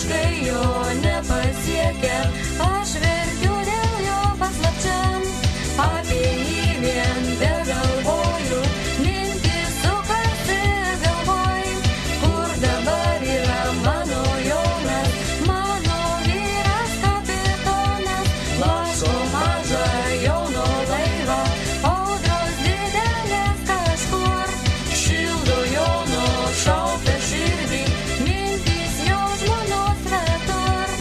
taškai jo nepasiekia, aš verkiu dėl jo paslapčiam, apie jį vien begalvoju, mintis sukasi galvoj, kur dabar yra mano Jonas, mano vyras kapitonas, blaško mažą Jono laivą, audros didelės kažkur, šildo Jono šaltą širdį, mintis jo žmonos svetur.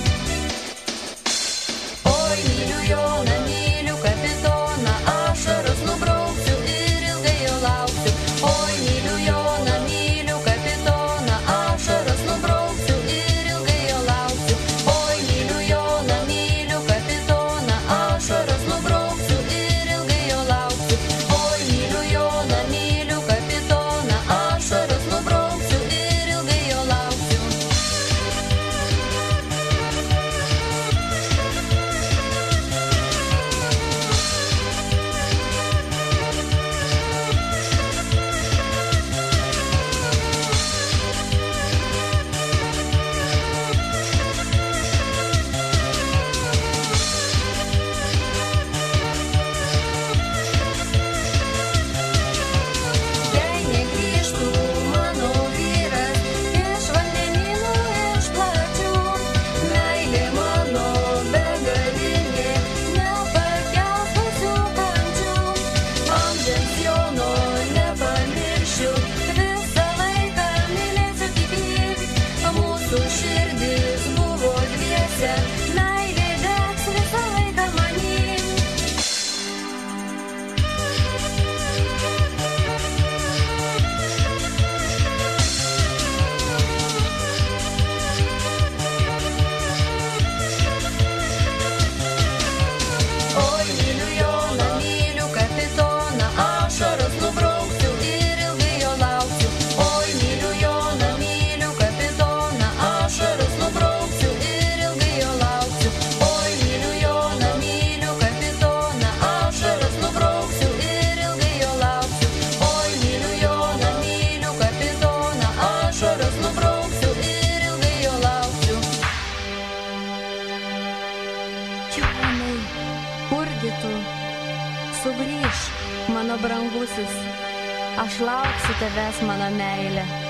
Oi, myliu Joną, myliu kapitoną, ašaras nubrauksiu ir ilgai jo lauksiu. Oi, myliu Joną, myliu kapitoną, ašaras nubrauksiu ir ilgai jo lauksiu. Oi, myliu Joną, myliu kapitoną, ašaras nubrauksiu ir ilgai jo lauksiu. Oi, myliu Joną, myliu kapitoną, ašaras nubrauksiu ir ilgai jo lauksiu. Jei negrįžtų mano vyras iš vandenynų iš plačių, meilė mano begalinė nepakels visų kančių. Amžiams Jono nepamiršiu, visą laiką mylėsiu tik jį. Mūsų širdis buvo dviese, meilė degs visą laiką many. Oi, myliu Joną, myliu kapitoną, ašaras nubrauksiu ir ilgai jo lauksiu. Oi, myliu Joną, myliu kapitoną, ašaras nubrauksiu ir ilgai jo lauksiu. Oi, myliu Joną, myliu kapitoną, ašaras nubrauksiu ir ilgai jo lauksiu. Oi, myliu Joną, myliu kapitoną, ašaras nubrauksiu ir ilgai jo lauksiu. Jonai, kurgi tu? Sugrįžk, mano brangusis, aš lauksiu tavęs, mano meilė.